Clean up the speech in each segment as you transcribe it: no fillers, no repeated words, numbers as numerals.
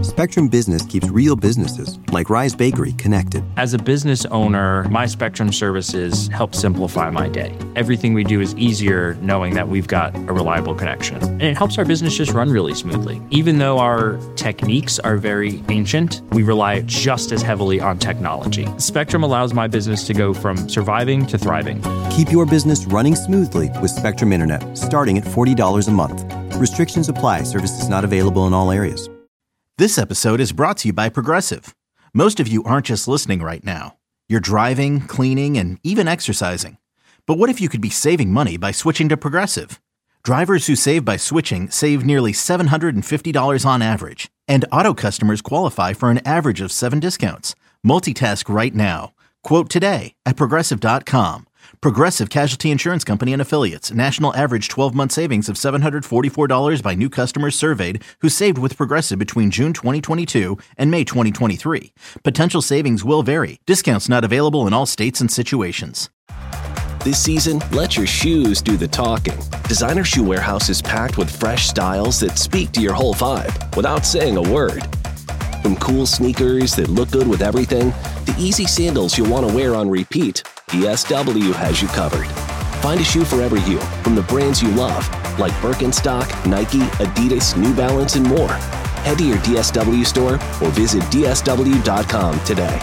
Spectrum Business keeps real businesses, like Rise Bakery, connected. As a business owner, my Spectrum services help simplify my day. Everything we do is easier knowing that we've got a reliable connection. And it helps our business just run really smoothly. Even though our techniques are very ancient, we rely just as heavily on technology. Spectrum allows my business to go from surviving to thriving. Keep your business running smoothly with Spectrum Internet, starting at $40 a month. Restrictions apply. Services not available in all areas. This episode is brought to you by Progressive. Most of you aren't just listening right now. You're driving, cleaning, and even exercising. But what if you could be saving money by switching to Progressive? Drivers who save by switching save nearly $750 on average. And auto customers qualify for an average of 7 discounts. Multitask right now. Quote today at Progressive.com. Progressive Casualty Insurance Company and Affiliates. National average 12-month savings of $744 by new customers surveyed who saved with Progressive between June 2022 and May 2023. Potential savings will vary. Discounts not available in all states and situations. This season, let your shoes do the talking. Designer Shoe Warehouse is packed with fresh styles that speak to your whole vibe without saying a word. From cool sneakers that look good with everything, to easy sandals you'll want to wear on repeat, DSW has you covered. Find a shoe for every you, from the brands you love, like Birkenstock, Nike, Adidas, New Balance, and more. Head to your DSW store or visit DSW.com today.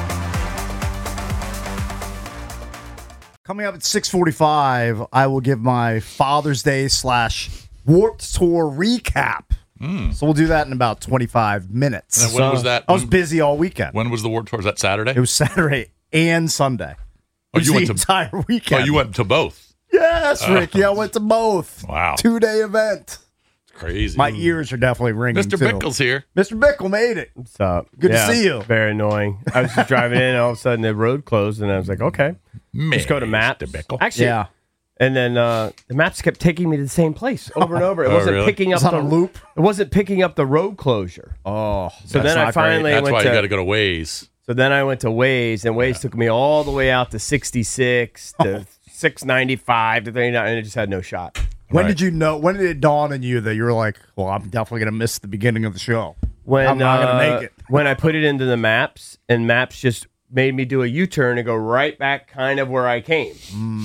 Coming up at 6:45, I will give my Father's Day / Warped Tour recap. So we'll do that in about 25 minutes. And when was that? I was busy all weekend. When was the Warped Tour? Was that Saturday? It was Saturday and Sunday. Oh, you went the to entire weekend. Oh, you went to both? Yes, Rick. Yeah, I went to both. Wow. 2-day event. It's crazy. My ears are definitely ringing, Mr. too. Bickle's here. Mr. Bickle made it. What's up? Good to see you. Very annoying. I was just driving in, and all of a sudden the road closed, and I was like, okay, let's go to Maps. Mr. Bickle. Actually, Yeah. And then the maps kept taking me to the same place over and over. It wasn't really? picking up It's on a loop? It wasn't picking up the road closure. Oh, So that's then I not great. finally That's went why to. you got to go to Waze. So then I went to Waze, and Waze took me all the way out to 66 to 695 to 39, and it just had no shot. When Right. did you know? When did it dawn on you that you were like, well, I'm definitely going to miss the beginning of the show? When I'm not going to make it. When I put it into the maps, and Maps just made me do a U-turn and go right back kind of where I came.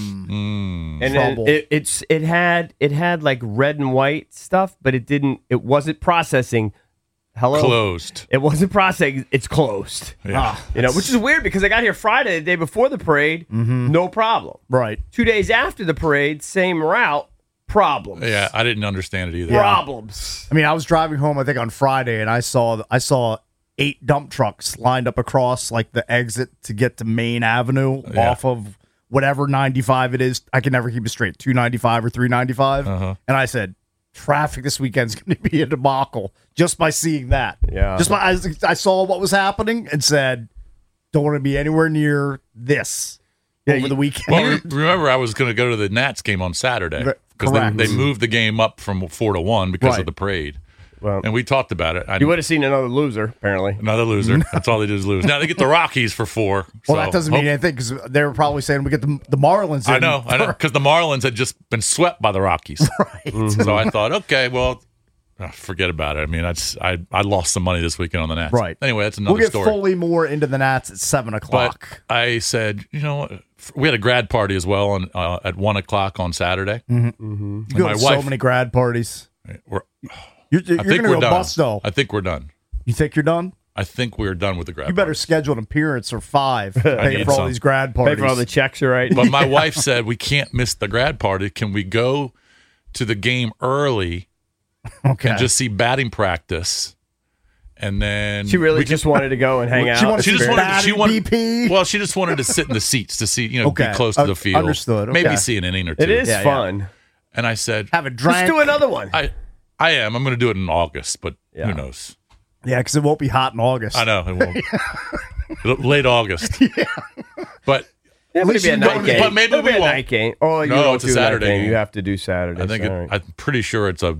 And then Trouble. it had like red and white stuff, but it wasn't processing. Hello? Closed. It wasn't processing. It's closed. Yeah. Which is weird because I got here Friday, the day before the parade, no problem. Right. 2 days after the parade, same route, problems. Yeah, I didn't understand it either. Problems. I mean, I was driving home, I think, on Friday, and I saw 8 dump trucks lined up across like the exit to get to Main Avenue off of whatever 95 it is. I can never keep it straight, 295 or 395. And I said, traffic this weekend's going to be a debacle just by seeing that. Yeah. Just by I saw what was happening and said, don't want to be anywhere near this over the weekend. Well, remember, I was going to go to the Nats game on Saturday because Correct. they moved the game up from 4 to 1 because Right. of the parade. Well, And we talked about it. you would have seen another loser, apparently. Another loser. That's all they do is lose. Now they get the Rockies for 4. Well, that doesn't mean anything because they were probably saying we get the Marlins in. I know, because the Marlins had just been swept by the Rockies. Right. So I thought, okay, well, forget about it. I mean, I lost some money this weekend on the Nats. Right. Anyway, that's another We'll get story. fully more into the Nats at 7 But o'clock. I said, you know what? We had a grad party as well at 1 o'clock on Saturday. You And go my to wife, so many grad parties. we're- You're I going think to we're go done. bust, though. I think we're done. You think you're done? I think we're done with the grad You better parties. schedule an appearance or 5 to pay need for all some. these grad Pay parties. for all the checks, are right? But my wife said, we can't miss the grad party. Can we go to the game early okay. and just see batting practice? And then She really just wanted to go and hang out. She wanted She just Batting wanted. She wanted. BP? Well, she just wanted to sit in the seats to see, Okay. be close to the field. Understood. Okay. Maybe see an inning or 2. It is Yeah, yeah. fun. And I said, Have a drink. Let's do another one. I am. I'm going to do it in August, but Yeah. who knows? Yeah, because it won't be hot in August. I know it won't. Late August. But Yeah, least maybe a you night don't- game. but maybe we a won't. night game. Oh, you No, don't it's a do Saturday night game. game. You have to do Saturday. I think I'm pretty sure it's a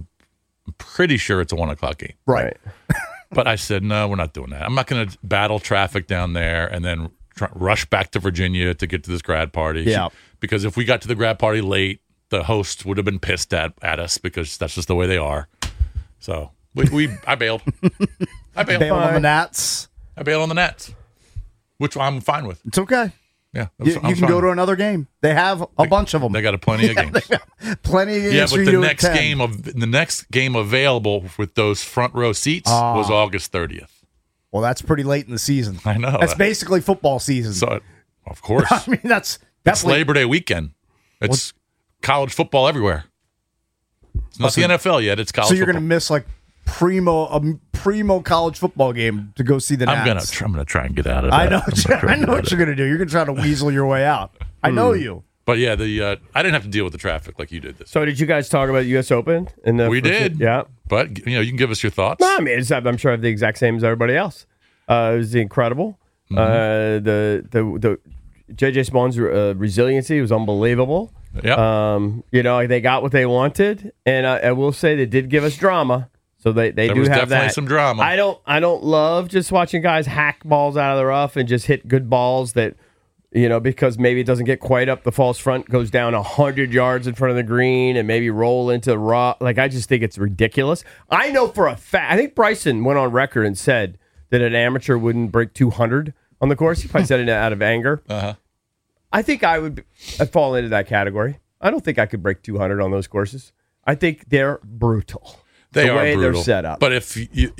1 o'clock game. Right. But I said, no, we're not doing that. I'm not going to battle traffic down there and then rush back to Virginia to get to this grad party. Yeah. Because if we got to the grad party late, the host would have been pissed at us because that's just the way they are. So I bailed. I bail. Bail on the Nats. I bail on the Nats, which I'm fine with. It's okay. Yeah, You can go to another game. They have a bunch of them. They got plenty of games. Plenty of games. Yeah, for but you to the next game available with those front row seats was August 30th. Well, that's pretty late in the season. I know. That's basically football season. So, of course. I mean, that's It's Labor Day weekend. It's college football everywhere. It's not the NFL yet. It's college. So you're football. going to miss like primo college football game to go see the Nats. I'm gonna try and get out of that. I know what you're going to do. You're going to try to weasel your way out. I know you. But yeah, I didn't have to deal with the traffic like you did this. So did you guys talk about U.S. Open? We did. Yeah. But you can give us your thoughts. No, I mean, I'm sure I have the exact same as everybody else. It was incredible. The J.J. Spawn's resiliency was unbelievable. Yeah. They got what they wanted, and I will say they did give us drama. So they do was have definitely that. some drama. I don't love just watching guys hack balls out of the rough and just hit good balls that, because maybe it doesn't get quite up the false front, goes down 100 yards in front of the green and maybe roll into the rock. Like, I just think it's ridiculous. I know for a fact, I think Bryson went on record and said that an amateur wouldn't break 200 on the course. He probably said it out of anger. Uh-huh. I think I'd fall into that category. I don't think I could break 200 on those courses. I think they're brutal. They the are way brutal. They're set up. But if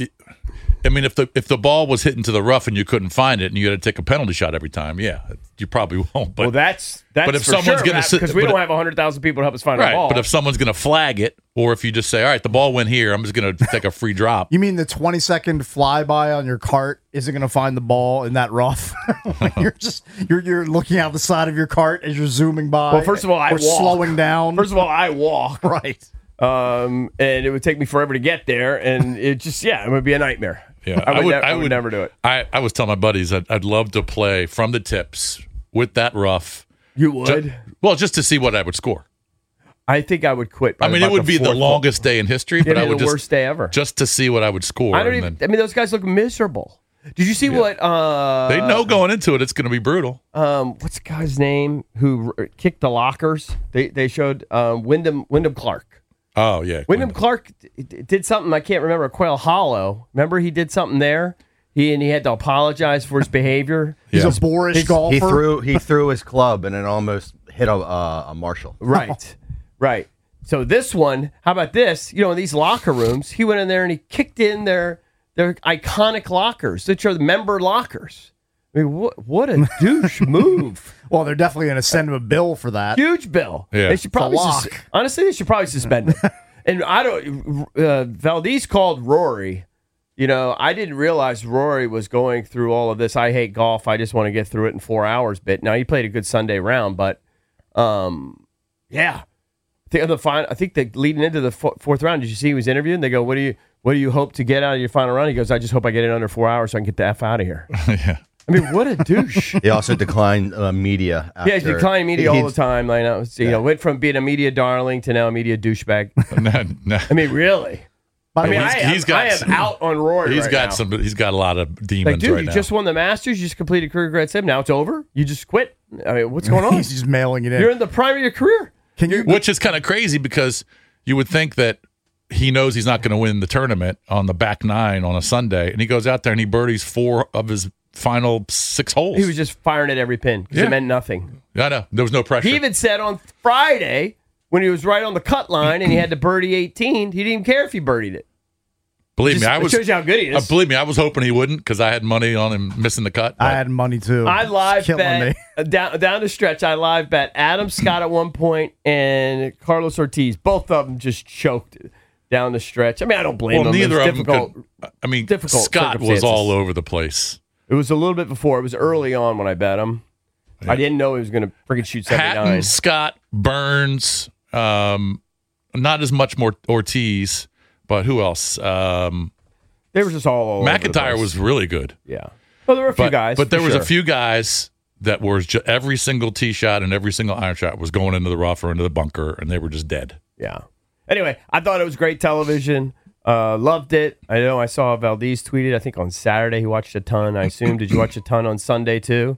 the ball was hitting to the rough and you couldn't find it and you had to take a penalty shot every time, yeah, you probably won't. But that's but if for someone's sure, going to because we don't have 100,000 people to help us find a ball. But if someone's going to flag it, or if you just say, all right, the ball went here, I'm just going to take a free drop. You mean the 20-second flyby on your cart isn't going to find the ball in that rough? you're looking out the side of your cart as you're zooming by. Well, first of all, I walk. Slowing down. First of all, I walk. Right. And it would take me forever to get there, and it would be a nightmare. Yeah, I would never do it. I was telling my buddies I'd love to play from the tips with that rough. You would? Just to see what I would score. I think I would quit. I mean, it would be the longest day in history, but I would the worst day ever. Just to see what I would score. I mean, those guys look miserable. Did you see what? They know going into it, it's going to be brutal. What's the guy's name who kicked the lockers? They showed Wyndham Clark. Oh, yeah. Wyndham Clark did something, I can't remember, Quail Hollow. Remember he did something there? He had to apologize for his behavior. He's a boorish golfer. He threw his club and it almost hit a marshal. Right, right. So this one, how about this? In these locker rooms, he went in there and he kicked in their iconic lockers, which are the member lockers. I mean, what a douche move. Well, they're definitely going to send him a bill for that. Huge bill. Yeah. They should probably honestly, they should probably suspend him. And Valdez called Rory. I didn't realize Rory was going through all of this. I hate golf. I just want to get through it in 4 hours. Bit. Now he played a good Sunday round, but yeah. I think that leading into the fourth round, did you see he was interviewed? And they go, "What do you hope to get out of your final round?" He goes, "I just hope I get in under 4 hours so I can get the F out of here." Yeah. I mean, what a douche. He also declined media. Yeah, he's declining media all the time. I know. Went from being a media darling to now a media douchebag. No. I mean, really. I mean, I am out on Rory. He's got a lot of demons dude, right now. You just won the Masters. You just completed career grad 7. Now it's over. You just quit. I mean, what's going on? He's just mailing it in. You're in the prime of your career. Which is kind of crazy because you would think that he knows he's not going to win the tournament on the back nine on a Sunday, and he goes out there and he birdies 4 of his final 6 holes. He was just firing at every pin because it meant nothing. I know. There was no pressure. He even said on Friday when he was right on the cut line and he had to birdie 18, he didn't even care if he birdied it. Believe me, it shows you how good he is. Believe me, I was hoping he wouldn't because I had money on him missing the cut. I had money too. I live bet down the stretch. I live bet Adam Scott at one point and Carlos Ortiz. Both of them just choked down the stretch. I mean, I don't blame them. Neither of them could. Scott was all over the place. It was a little bit before. It was early on when I bet him. Yeah. I didn't know he was going to freaking shoot 79. Hatton, Scott, Burns, not as much more Ortiz, but who else? They were just all over McIntyre was really good. Yeah. Well, there were a few guys. But there was a few guys that were every single tee shot and every single iron shot was going into the rough or into the bunker, and they were just dead. Yeah. Anyway, I thought it was great television. Loved it. I know I saw Valdez tweeted, I think on Saturday he watched a ton. I assume, did you watch a ton on Sunday too?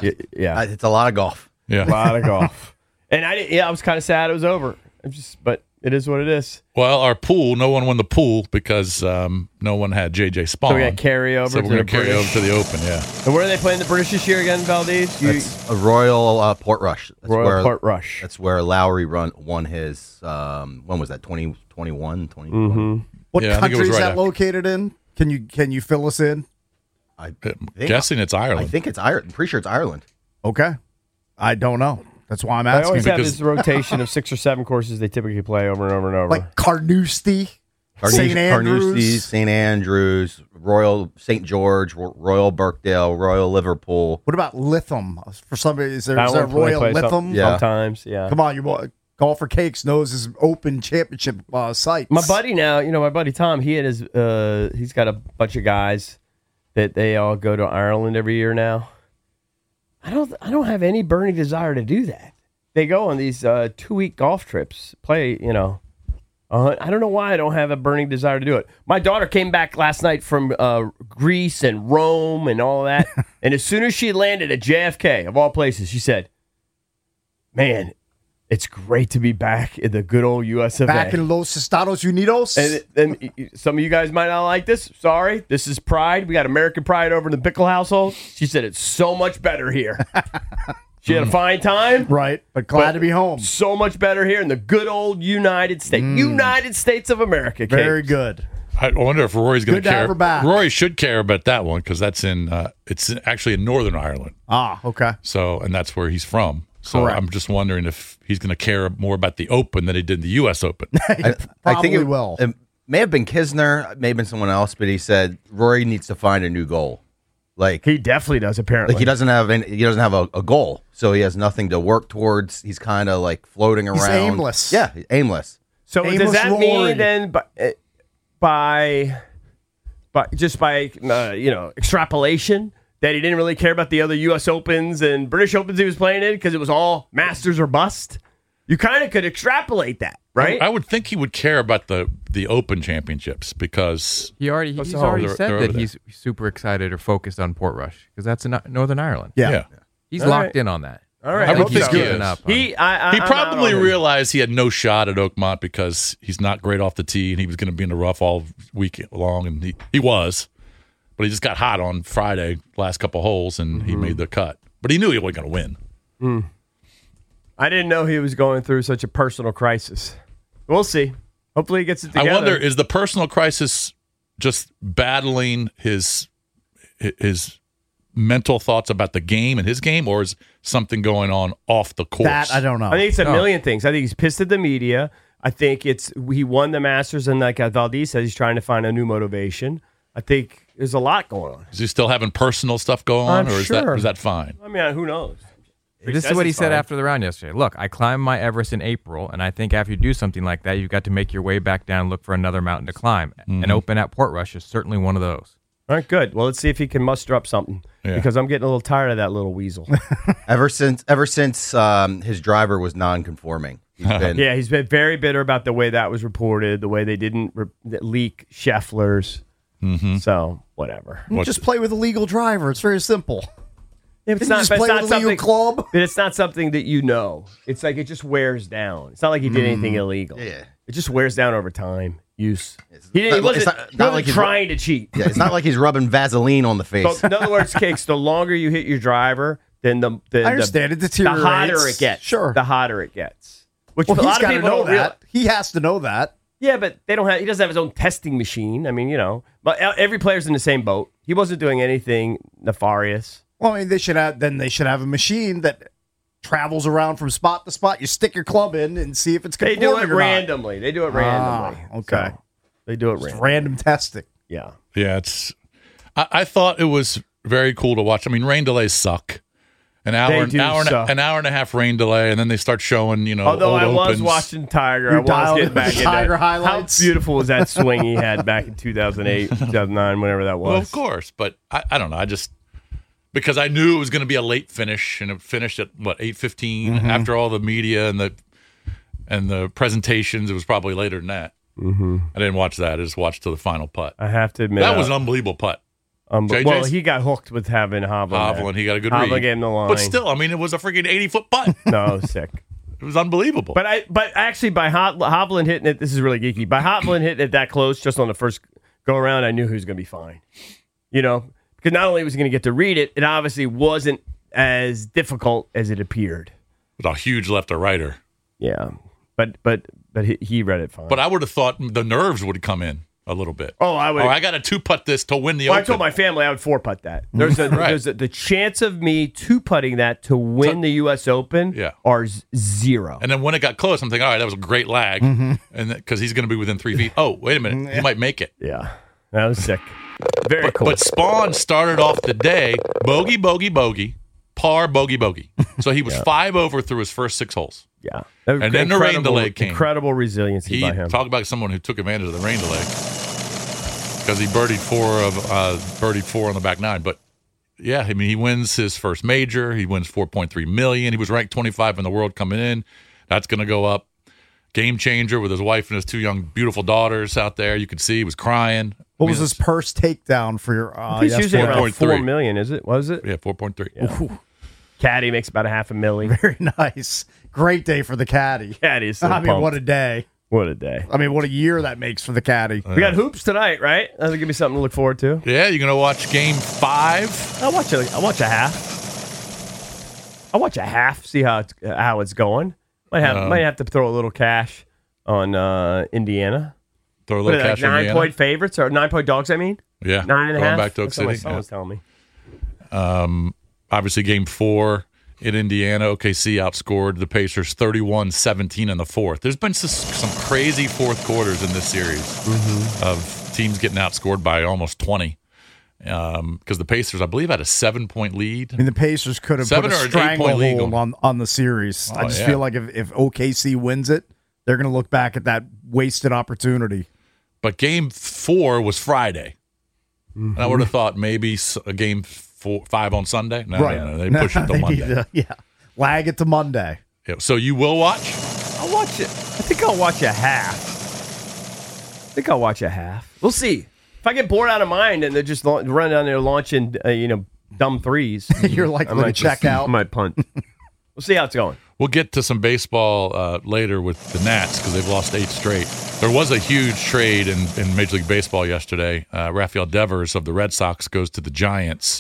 Yeah. It's a lot of golf. Yeah. A lot of golf. And I was kind of sad it was over. But It is what it is. Well, our pool, no one won the pool because no one had JJ Spawn. So we got carryover. So we're going to carry over to the Open, yeah. And where are they playing the British this year again, Valdez? That's a Royal Portrush. That's Royal Portrush. That's where Lowry won his, when was that, 2021? 20, What Yeah, I think it country was is right that after. located in? Can you fill us in? I'm Guessing it's Ireland. I think it's Ireland. I'm pretty sure it's Ireland. Okay. I don't know. That's why I'm They asking. always have because- this rotation of 6 or 7 courses they typically play over and over and over. Like Carnoustie, St. Carnoustie, Andrews. St. Andrews, Royal St. George, Royal Birkdale, Royal Liverpool. What about Lytham? For somebody, is there That one play Royal some- Lytham? Yeah. Sometimes, yeah. Come on, Golfer Cakes knows his Open Championship sites. My buddy now, my buddy Tom, he had his, he's got a bunch of guys that they all go to Ireland every year now. I don't have any burning desire to do that. They go on these 2-week golf trips, play, I don't know why I don't have a burning desire to do it. My daughter came back last night from Greece and Rome and all of that. And as soon as she landed at JFK, of all places, she said, man, it's great to be back in the good old US of A. Back in Los Estados Unidos. And some of you guys might not like this. Sorry. This is pride. We got American pride over in the Bickle household. She said it's so much better here. She had a fine time. Right, but glad to be home. So much better here in the good old United States. United States of America. Kate. Very good. I wonder if Rory's going Good to to care. have her back. Rory should care about that one because that's it's actually in Northern Ireland. Ah, okay. So, and that's where he's from. So Correct. I'm just wondering if he's going to care more about the Open than he did the U.S. Open. I Probably think it will. It may have been Kisner, may have been someone else, but he said Rory needs to find a new goal. Like He definitely does, apparently. he doesn't have a goal, so he has nothing to work towards. He's kind of like floating around. He's aimless. Yeah, aimless. So does Amos that Rory. mean then by extrapolation that he didn't really care about the other U.S. Opens and British Opens he was playing in because it was all Masters or bust? You kind of could extrapolate that, right? I would think he would care about the Open Championships because He's already They're said over that there. he's super excited or focused on Portrush because that's in Northern Ireland. Yeah. He's All locked right. in on that. All right. I think don't he's think he given is. up. on- he I'm probably out on him. realized he had no shot at Oakmont because he's not great off the tee and he was going to be in the rough all week long, and he was. But he just got hot on Friday, last couple holes, and he made the cut. But he knew he wasn't going to win. I didn't know he was going through such a personal crisis. We'll see. Hopefully he gets it together. I wonder, is the personal crisis just battling his mental thoughts about the game and his game, or is something going on off the course? That I don't know. I think it's a million things. I think he's pissed at the media. I think he won the Masters, and like Valdez says, he's trying to find a new motivation. I think there's a lot going on. Is he still having personal stuff going on, I'm or sure. is that fine? I mean, who knows? This is what he said after the round yesterday. Look, I climbed my Everest in April, and I think after you do something like that, you've got to make your way back down and look for another mountain to climb. An Open at Portrush is certainly one of those. All right, good. Well, let's see if he can muster up something Yeah. because I'm getting a little tired of that little weasel. Ever since his driver was non-conforming, he's been Yeah, he's been very bitter about the way that was reported, the way they didn't leak Scheffler's. So, whatever. Just play with a legal driver. It's very simple. If Didn't you just play with a legal club? But it's not something that you know. It's like it just wears down. It's not like he did anything illegal. Yeah. It just wears down over time. Use. He not- wasn't, it's not- he not wasn't like he's- trying to cheat. Yeah, it's not like he's rubbing Vaseline on the face. So, in other words, Cakes, the longer you hit your driver, then the I understand it the deteriorates. hotter it gets. Sure. The hotter it gets. Which Well, a he's lot of got to people know don't realize. that. He has to know that. Yeah, but they don't have. He doesn't have his own testing machine. I mean, but every player's in the same boat. He wasn't doing anything nefarious. Well, I mean, they should have a machine that travels around from spot to spot. You stick your club in and see if it's They conforming do it or not. randomly. They do it randomly. okay. So, they do it It's randomly. random testing. Yeah. Yeah, I thought it was very cool to watch. I mean, rain delays suck. An hour suck. and a half rain delay, and then they start showing, Although old I was opens. watching Tiger, You I was dialed getting in back the into Tiger it. highlights? How beautiful was that swing he had back in 2008, 2009, whenever that was. Well, of course, but I don't know. I just because I knew it was going to be a late finish, and it finished at 8:15 after all the media and the presentations. It was probably later than that. I didn't watch that. I just watched till the final putt. I have to admit. That was an unbelievable putt. JJ's? well, he got hooked with having Hovland. Hovland, he got a good Hovland read. gave him the line. But still, I mean, it was a freaking 80-foot putt. No, sick. It was unbelievable. But actually by Hovland hitting it, this is really geeky. By Hovland hitting it that close, just on the first go around, I knew he was going to be fine. Because not only was he going to get to read it, it obviously wasn't as difficult as it appeared. With a huge left or righter. Yeah, but he read it fine. But I would have thought the nerves would come in a little bit. Oh, I would. I got to 2-putt this to win the Open. I told my family I would 4-putt that. There's the chance of me 2-putting that to win the U.S. Open are 0. And then when it got close, I'm thinking, all right, that was a great lag, and because he's going to be within 3 feet. Oh, wait a minute, he might make it. Yeah, that was sick. Very cool. But Spawn started off the day bogey, bogey, bogey, par, bogey, bogey. So he was 5 over through his first 6 holes. Yeah, and then the rain delay came. Incredible resiliency by him. Talk about someone who took advantage of the rain delay. Because he birdied 4 on the back 9, but yeah, I mean he wins his first major. He wins $4.3 million. He was ranked 25 in the world coming in. That's going to go up. Game changer with his wife and his 2 young, beautiful daughters out there. You could see he was crying. What was his purse takedown for your? He's usually around $4 million. Is it? What is it? Yeah, 4.3. Yeah. Caddy makes about $500,000. Very nice. Great day for the caddy. Caddy is so I mean, pumped. what a day. What a day. I mean, what a year that makes for the caddy. We got hoops tonight, right? That'll give me something to look forward to. Yeah, you're going to watch Game 5? I'll watch a half. I'll watch a half, see how it's going. Might have to throw a little cash on Indiana. Throw a little cash on Indiana? 9-point favorites, or 9-point dogs, I mean? Yeah. 9.5. Going back to Oak City. That's what my son was telling me. Obviously, Game 4 in Indiana, OKC outscored the Pacers 31-17 in the fourth. There's been some crazy fourth quarters in this series of teams getting outscored by almost 20. Because the Pacers, I believe, had a 7-point lead. I mean, the Pacers could have put a stranglehold on the series. I just feel like if OKC wins it, they're going to look back at that wasted opportunity. But Game 4 was Friday. And I would have thought maybe a Game 5 on Sunday. No, they push it to Monday. Lag it to Monday. Yeah. So you will watch? I'll watch it. I think I'll watch a half. We'll see. If I get bored out of mind and they're just running down there launching, dumb threes, you're likely to check out. I might punt. We'll see how it's going. We'll get to some baseball later with the Nats because they've lost 8 straight. There was a huge trade in Major League Baseball yesterday. Rafael Devers of the Red Sox goes to the Giants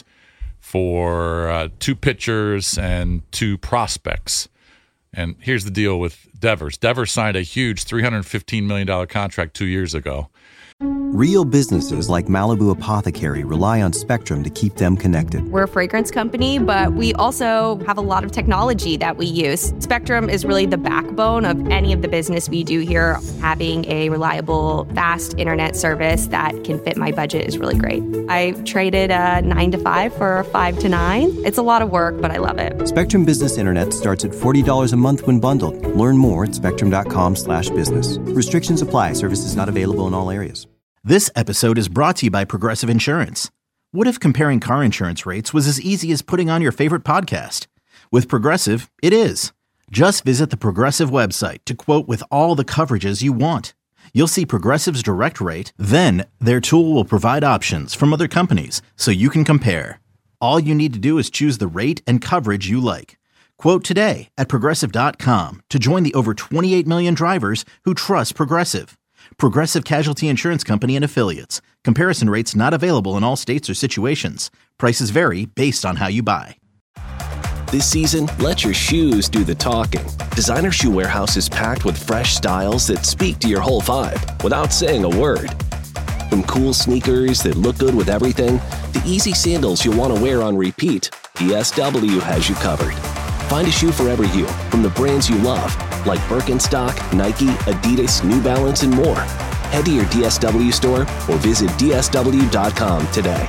for 2 pitchers and 2 prospects. And here's the deal with Devers. Devers signed a huge $315 million contract 2 years ago. Real businesses like Malibu Apothecary rely on Spectrum to keep them connected. We're a fragrance company, but we also have a lot of technology that we use. Spectrum is really the backbone of any of the business we do here. Having a reliable, fast internet service that can fit my budget is really great. I traded a 9 to 5 for a 5 to 9. It's a lot of work, but I love it. Spectrum Business Internet starts at $40 a month when bundled. Learn more at spectrum.com/business. Restrictions apply. Services not available in all areas. This episode is brought to you by Progressive Insurance. What if comparing car insurance rates was as easy as putting on your favorite podcast? With Progressive, it is. Just visit the Progressive website to quote with all the coverages you want. You'll see Progressive's direct rate, then their tool will provide options from other companies so you can compare. All you need to do is choose the rate and coverage you like. Quote today at Progressive.com to join the over 28 million drivers who trust Progressive. Progressive Casualty Insurance Company and Affiliates. Comparison rates not available in all states or situations. Prices vary based on how you buy. This season, let your shoes do the talking. Designer Shoe Warehouse is packed with fresh styles that speak to your whole vibe without saying a word. From cool sneakers that look good with everything, to easy sandals you'll want to wear on repeat, DSW has you covered. Find a shoe for every you, from the brands you love, like Birkenstock, Nike, Adidas, New Balance, and more. Head to your DSW store or visit DSW.com today.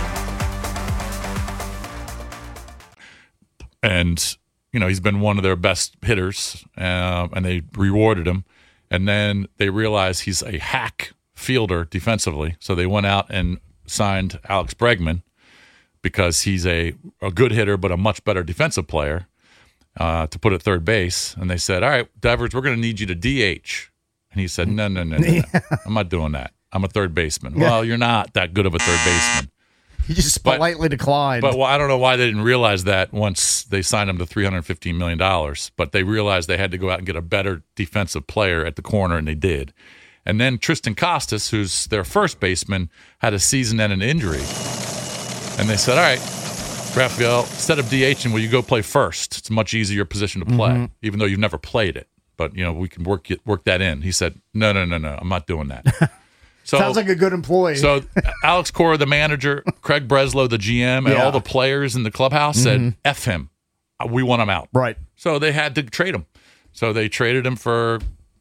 And, he's been one of their best hitters, and they rewarded him. And then they realized he's a hack fielder defensively. So they went out and signed Alex Bregman because he's a good hitter but a much better defensive player. To put at third base, and they said, all right, Devers, we're going to need you to DH. And he said, no. I'm not doing that. I'm a third baseman. Well, you're not that good of a third baseman. He just politely declined. But I don't know why they didn't realize that once they signed him to $315 million. But they realized they had to go out and get a better defensive player at the corner, and they did. And then Tristan Costas, who's their first baseman, had a season-ending injury. And they said, all right, Rafael, instead of DHing, will you go play first? It's a much easier position to play, even though you've never played it. But, we can work that in. He said, no, I'm not doing that. So, sounds like a good employee. So Alex Cora, the manager, Craig Breslow, the GM, and all the players in the clubhouse said, F him. We want him out. Right. So they had to trade him. So they traded him for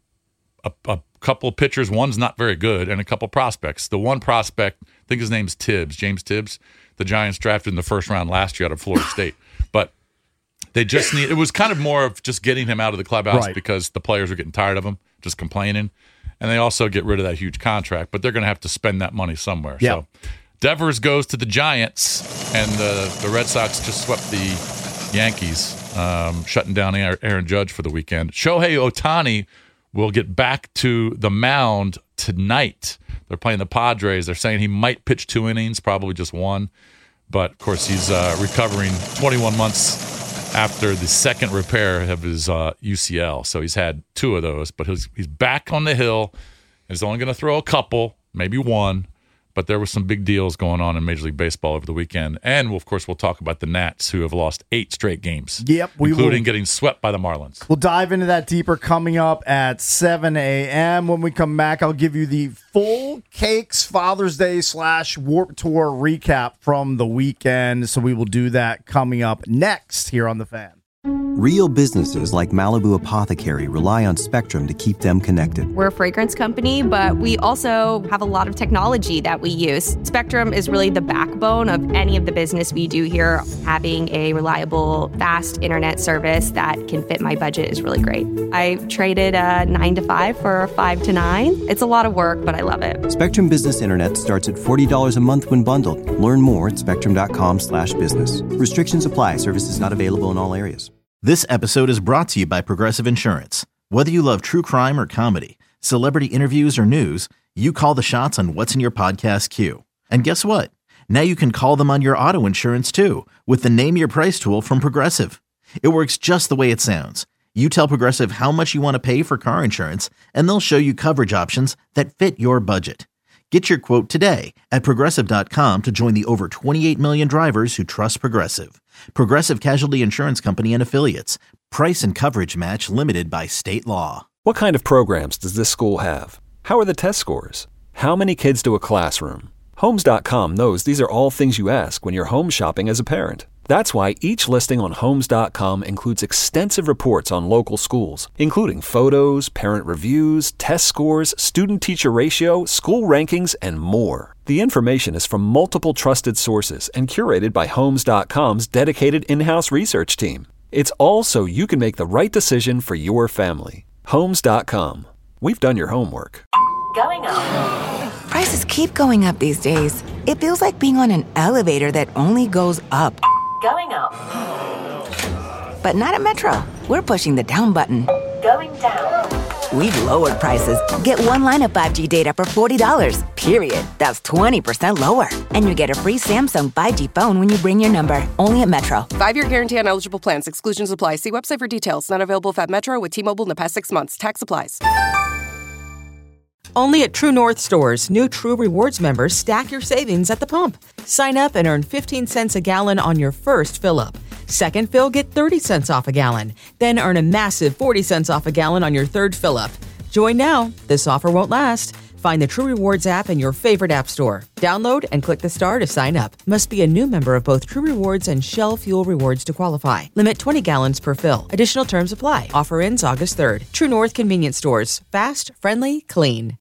a couple of pitchers. One's not very good, and a couple of prospects. The one prospect, I think his name's Tibbs, James Tibbs. The Giants drafted in the first round last year out of Florida State. But they just it was kind of more of just getting him out of the clubhouse because the players were getting tired of him, just complaining. And they also get rid of that huge contract, but they're going to have to spend that money somewhere. Yep. So Devers goes to the Giants, and the Red Sox just swept the Yankees, shutting down Aaron Judge for the weekend. Shohei Ohtani will get back to the mound tonight. They're playing the Padres. They're saying he might pitch 2 innings, probably just 1. But, of course, he's recovering 21 months after the second repair of his UCL. So he's had 2 of those. But he's back on the hill. He's only going to throw a couple, maybe 1. But there were some big deals going on in Major League Baseball over the weekend. And, of course, we'll talk about the Nats, who have lost 8 straight games. Yep. Including getting swept by the Marlins. We'll dive into that deeper coming up at 7 a.m. When we come back, I'll give you the full Cakes Father's Day / Warped Tour recap from the weekend. So we will do that coming up next here on The Fan. Real businesses like Malibu Apothecary rely on Spectrum to keep them connected. We're a fragrance company, but we also have a lot of technology that we use. Spectrum is really the backbone of any of the business we do here. Having a reliable, fast internet service that can fit my budget is really great. I traded a 9 to 5 for a 5 to 9. It's a lot of work, but I love it. Spectrum Business Internet starts at $40 a month when bundled. Learn more at spectrum.com/business. Restrictions apply. Services not available in all areas. This episode is brought to you by Progressive Insurance. Whether you love true crime or comedy, celebrity interviews or news, you call the shots on what's in your podcast queue. And guess what? Now you can call them on your auto insurance too with the Name Your Price tool from Progressive. It works just the way it sounds. You tell Progressive how much you want to pay for car insurance, and they'll show you coverage options that fit your budget. Get your quote today at Progressive.com to join the over 28 million drivers who trust Progressive. Progressive Casualty Insurance Company and Affiliates. Price and coverage match limited by state law. What kind of programs does this school have? How are the test scores? How many kids do a classroom? Homes.com knows these are all things you ask when you're home shopping as a parent. That's why each listing on Homes.com includes extensive reports on local schools, including photos, parent reviews, test scores, student-teacher ratio, school rankings, and more. The information is from multiple trusted sources and curated by Homes.com's dedicated in-house research team. It's all so you can make the right decision for your family. Homes.com. We've done your homework. Going up. Prices keep going up these days. It feels like being on an elevator that only goes up. Going up. But not at Metro. We're pushing the down button. Going down. We've lowered prices. Get 1 line of 5G data for $40, period. That's 20% lower. And you get a free Samsung 5G phone when you bring your number. Only at Metro. 5-year guarantee on eligible plans. Exclusions apply. See website for details. Not available at Metro with T-Mobile in the past 6 months. Tax applies. Only at True North stores, new True Rewards members stack your savings at the pump. Sign up and earn 15 cents a gallon on your first fill-up. Second fill, get 30 cents off a gallon. Then earn a massive 40 cents off a gallon on your third fill-up. Join now. This offer won't last. Find the True Rewards app in your favorite app store. Download and click the star to sign up. Must be a new member of both True Rewards and Shell Fuel Rewards to qualify. Limit 20 gallons per fill. Additional terms apply. Offer ends August 3rd. True North Convenience Stores. Fast, friendly, clean.